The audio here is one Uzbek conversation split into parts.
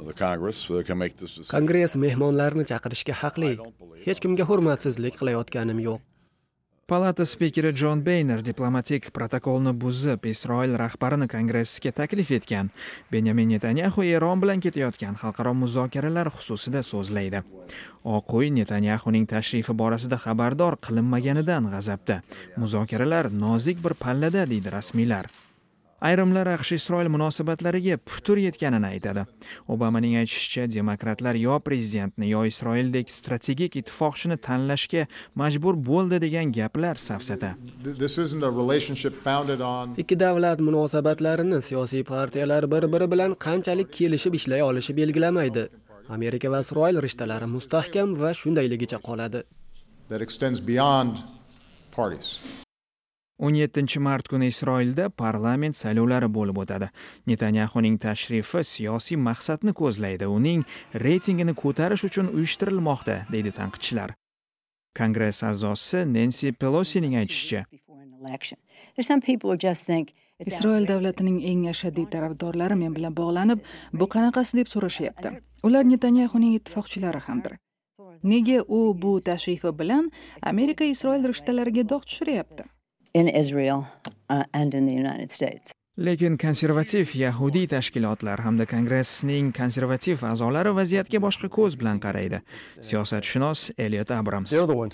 Kongress mehmonlarni chaqirishga haqli. Hech kimga hurmatsizlik qilayotganim yo'q. Palata spikeri John Boehner diplomatik protokolni buzib, Isroil rahbarini Kongressga taklif etgan. Benyamin Netanyahu Eron bilan ketayotgan xalqaro muzokaralar xususida so'zlaydi. Oq uy Netanyahuning tashrifi borasida xabardor qilinmaganidan g'azabda. Muzokaralar nozik bir pallada, deydi rasmiylar. Ayrimlar AQSh-Isroil munosabatlariga putur yetganini aytadi. Obamaning aytishicha, demokratlar yo prezidentni yo Isroildek strategik ittifoqchini tanlashga majbur bo'ldi degan gaplar safsata. Ikki davlat munosabatlarini siyosiy partiyalar bir-biri bilan qanchalik kelishib ishlay olishi belgilamaydi. Amerika va Isroil rishtalari mustahkam va shundayligicha qoladi. 17 mart kuni Isroilda parlament saylovlari bo'lib o'tadi. Netanyahuning tashrifi siyosiy maqsadni ko'zlaydi. Uning reytingini ko'tarish uchun uyushtirilmoqda, deydi tanqidchilar. Kongress a'zosi Nancy Pelosining aytishicha, Isroil davlatining eng ashaddiy tarafdorlari men bilan bog'lanib, bu qanaqasi deb so'rashyapti. Ular Netanyahuning ittifoqchilari hamdir. Nega u bu tashrifi bilan Amerika Isroil rishtalariga dog' tushiryapti? In Israel and in the United States. Lekin konservativ yahudiy tashkilotlar hamda kongressning konservativ a'zolari vaziyatga boshqa ko'z bilan qaraydi. Siyosatshunos Elliot Abrams.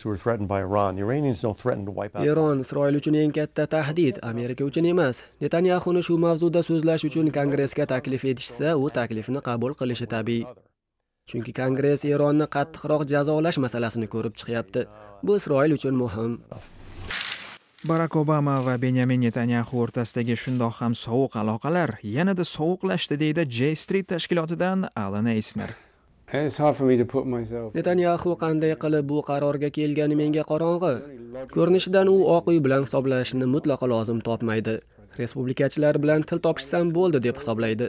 Eron Isroil uchun eng katta tahdid, Amerika uchun emas. Netanyahuni shu mavzuda so'zlash uchun kongressga taklif etishsa, u taklifni qabul qilishi tabiiy. Chunki kongress Eronni qattiqroq jazolash masalasini ko'rib chiqyapti. Bu Isroil uchun muhim. Barack Obama va Benyamin Netanyahu o'rtasidagi shundoq ham sovuq aloqalar yanada sovuqlashdi, deydi J Street tashkilotidan Alan Eisner. Netanyahu qanday qilib bu qarorga kelgani menga qorong'i. Ko'rinishidan u Oq uy bilan hisoblashni mutlaqo lozim topmaydi. Respublikachilar bilan til topishsam bo'ldi deb hisoblaydi.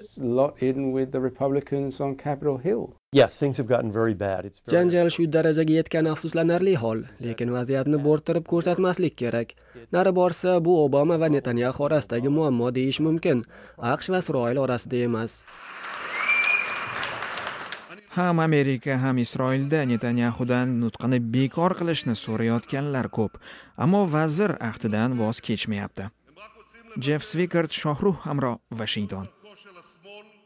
Janjal shu darajaga yetgani afsuslanarli hol, lekin vaziyatni bo'rttirib ko'rsatmaslik kerak. Nari borsa, bu Obama va Netanyahu orasidagi muammo deyish mumkin. AQSh va Isroil orasida emas. Ham Amerika, ham Isroilda Netanyahudan nutqini bekor qilishni so'rayotganlar ko'p, ammo vazir ahdidan voz kechmayapti. Jeff Swickert, Shohruh Hamro, Washington.